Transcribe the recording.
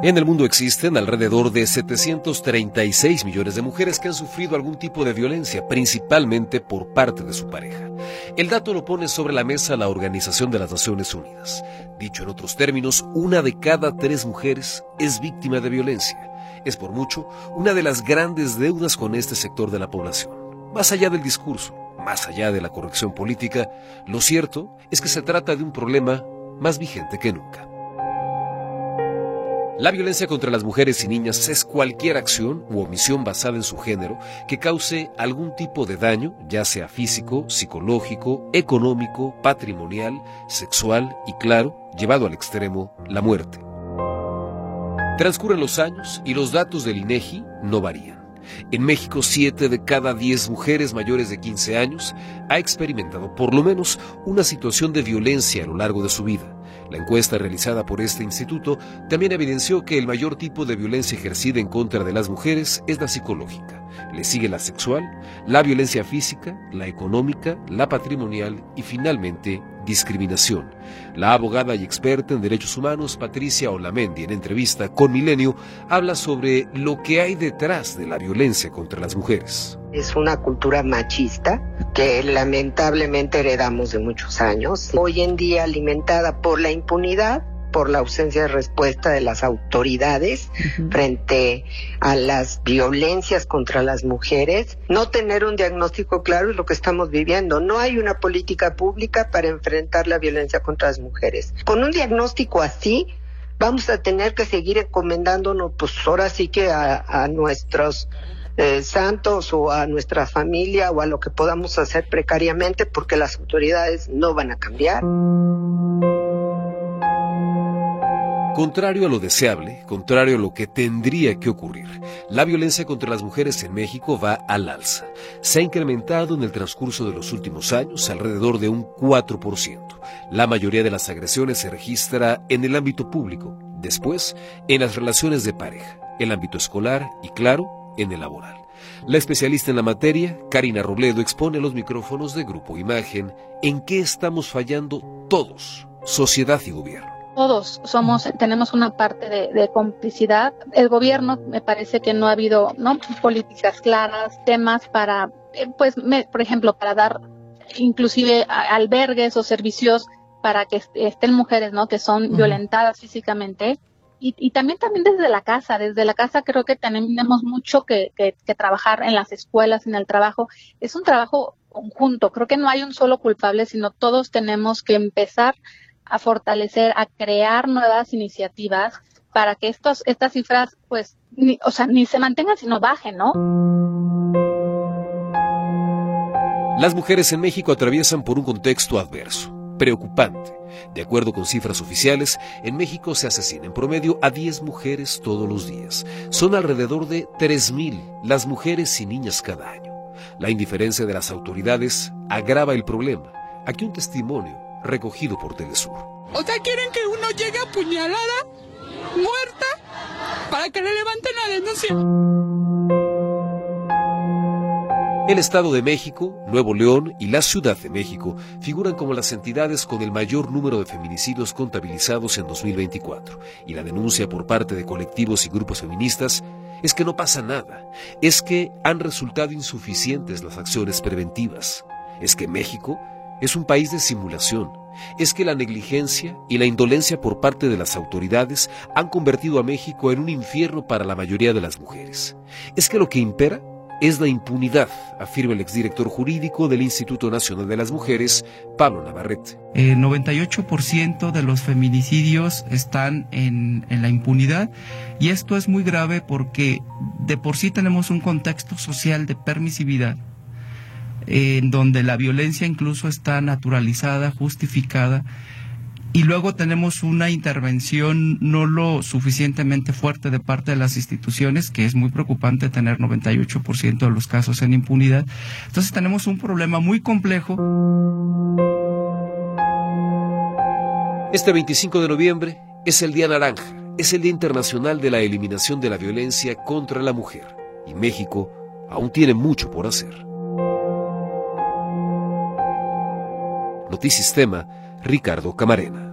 En el mundo existen alrededor de 736 millones de mujeres que han sufrido algún tipo de violencia, principalmente por parte de su pareja. El dato lo pone sobre la mesa la Organización de las Naciones Unidas. Dicho en otros términos, 1 de cada 3 mujeres es víctima de violencia. Es por mucho una de las grandes deudas con este sector de la población. Más allá del discurso, más allá de la corrección política, lo cierto es que se trata de un problema más vigente que nunca. La violencia contra las mujeres y niñas es cualquier acción u omisión basada en su género que cause algún tipo de daño, ya sea físico, psicológico, económico, patrimonial, sexual y, claro, llevado al extremo, la muerte. Transcurren los años y los datos del INEGI no varían. En México, 7 de cada 10 mujeres mayores de 15 años ha experimentado por lo menos una situación de violencia a lo largo de su vida. La encuesta realizada por este instituto también evidenció que el mayor tipo de violencia ejercida en contra de las mujeres es la psicológica. Le sigue la sexual, la violencia física, la económica, la patrimonial y finalmente discriminación. La abogada y experta en derechos humanos Patricia Olamendi, en entrevista con Milenio, habla sobre lo que hay detrás de la violencia contra las mujeres. Es una cultura machista que lamentablemente heredamos de muchos años, hoy en día alimentada por la impunidad, por la ausencia de respuesta de las autoridades frente a las violencias contra las mujeres. No tener un diagnóstico claro es lo que estamos viviendo. No hay una política pública para enfrentar la violencia contra las mujeres. Con un diagnóstico así, vamos a tener que seguir encomendándonos, pues ahora sí que a nuestros santos o a nuestra familia o a lo que podamos hacer precariamente, porque las autoridades no van a cambiar. Contrario a lo deseable, contrario a lo que tendría que ocurrir, la violencia contra las mujeres en México va al alza. Se ha incrementado en el transcurso de los últimos años alrededor de un 4%. La mayoría de las agresiones se registra en el ámbito público, después en las relaciones de pareja, el ámbito escolar y, claro, en el laboral. La especialista en la materia, Karina Robledo, expone a los micrófonos de Grupo Imagen en qué estamos fallando todos, sociedad y gobierno. Todos tenemos una parte de complicidad. El gobierno, me parece que no ha habido políticas claras, temas para, por ejemplo, para dar inclusive albergues o servicios para que estén mujeres, que son violentadas físicamente. Y también desde la casa creo que tenemos mucho que trabajar en las escuelas, en el trabajo. Es un trabajo conjunto, creo que no hay un solo culpable, sino todos tenemos que empezar a fortalecer, a crear nuevas iniciativas para que estas cifras, ni se mantengan, sino bajen, ¿no? Las mujeres en México atraviesan por un contexto adverso, preocupante. De acuerdo con cifras oficiales, en México se asesina en promedio a 10 mujeres todos los días. Son alrededor de 3,000 las mujeres y niñas cada año. La indiferencia de las autoridades agrava el problema. Aquí un testimonio recogido por Telesur. O sea, quieren que uno llegue apuñalada, muerta, para que le levanten la denuncia. El Estado de México, Nuevo León y la Ciudad de México figuran como las entidades con el mayor número de feminicidios contabilizados en 2024. Y la denuncia por parte de colectivos y grupos feministas es que no pasa nada, es que han resultado insuficientes las acciones preventivas, es que México es un país de simulación, es que la negligencia y la indolencia por parte de las autoridades han convertido a México en un infierno para la mayoría de las mujeres. Es que lo que impera es la impunidad, afirma el exdirector jurídico del Instituto Nacional de las Mujeres, Pablo Navarrete. 98% de los feminicidios están en la impunidad, y esto es muy grave porque de por sí tenemos un contexto social de permisividad, en donde la violencia incluso está naturalizada, justificada, y luego tenemos una intervención no lo suficientemente fuerte de parte de las instituciones, que es muy preocupante tener 98% de los casos en impunidad. Entonces tenemos un problema muy complejo. Este 25 de noviembre es el Día Naranja, es el Día Internacional de la Eliminación de la Violencia contra la Mujer, y México aún tiene mucho por hacer. Notisistema, Ricardo Camarena.